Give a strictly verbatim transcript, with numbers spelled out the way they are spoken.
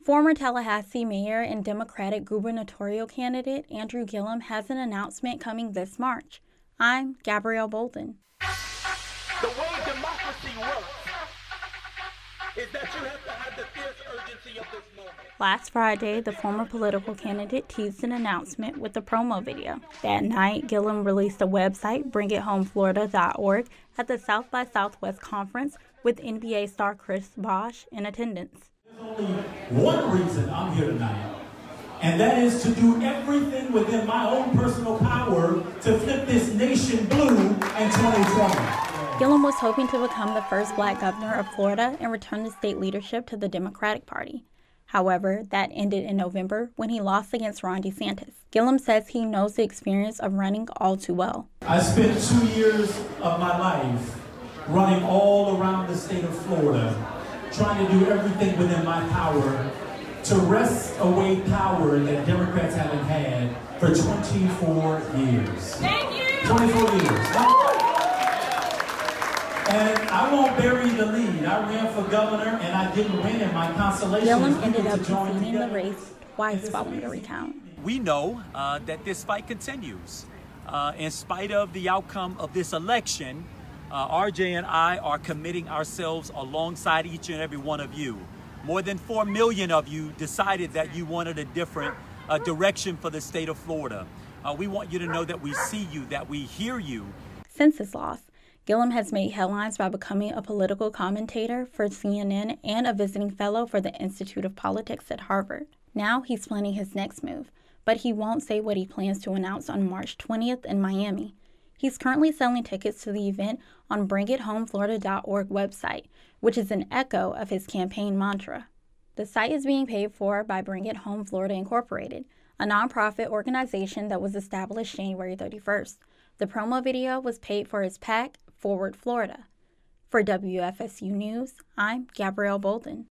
Former Tallahassee mayor and Democratic gubernatorial candidate Andrew Gillum has an announcement coming this March. I'm Gabrielle Bolden. The way democracy works is that you have to have the fierce urgency of this moment. Last Friday, the former political candidate teased an announcement with a promo video. That night, Gillum released a website, bring it home florida dot org, at the South by Southwest conference with N B A star Chris Bosh in attendance. There's only one reason I'm here tonight, and that is to do everything within my own personal power to flip this nation blue in twenty twenty. Gillum was hoping to become the first black governor of Florida and return the state leadership to the Democratic Party. However, that ended in November when he lost against Ron DeSantis. Gillum says he knows the experience of running all too well. I spent two years of my life running all around the state of Florida, trying to do everything within my power to wrest away power that Democrats haven't had for twenty-four years. Thank you! twenty-four years. And I won't bury the lead. I ran for governor and I didn't win, and my consolation Gillum is ended up to join conceding the together. race twice following the recount. We know uh, that this fight continues. Uh, in spite of the outcome of this election, uh, R J and I are committing ourselves alongside each and every one of you. More than four million of you decided that you wanted a different uh, direction for the state of Florida. Uh, we want you to know that we see you, that we hear you. Since his loss, Gillum has made headlines by becoming a political commentator for C N N and a visiting fellow for the Institute of Politics at Harvard. Now he's planning his next move, but he won't say what he plans to announce on March twentieth in Miami. He's currently selling tickets to the event on bring it home florida dot org website, which is an echo of his campaign mantra. The site is being paid for by Bring It Home Florida Incorporated, a nonprofit organization that was established January thirty-first. The promo video was paid for his PAC, Forward Florida. For W F S U News, I'm Gabrielle Bolden.